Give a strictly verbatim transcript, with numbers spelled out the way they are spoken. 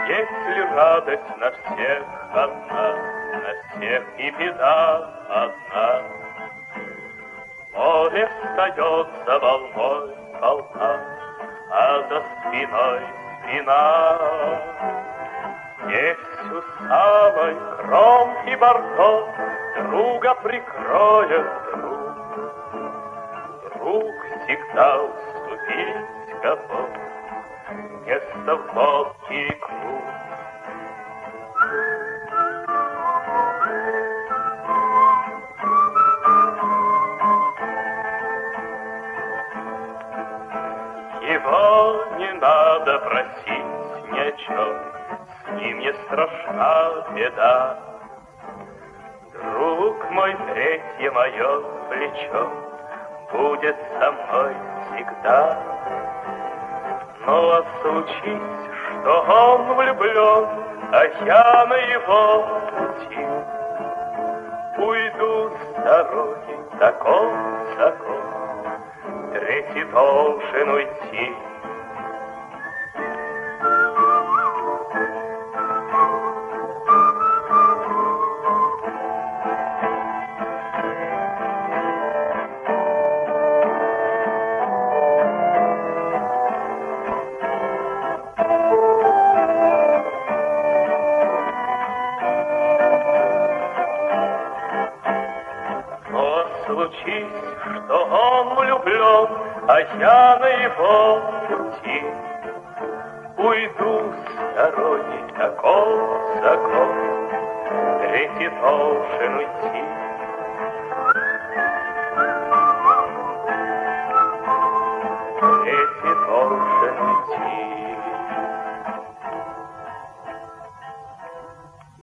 Если радость на всех одна, на всех и беда одна, море встает волной волна, а за спиной спина. Здесь у самой кромки бортов друга прикроет друг. Друг всегда уступить готов, место в лодке и круг. Его не надо просить ни о чем, с ним не страшна беда. Друг мой, третье мое плечо будет со мной всегда. Но а случись, что он влюблен, а я на его пути уйду с дороги такой-сякой, третий должен уйти. Случись, что он влюблен, а я на его пути уйду с дороги такой-сякой, третий должен уйти.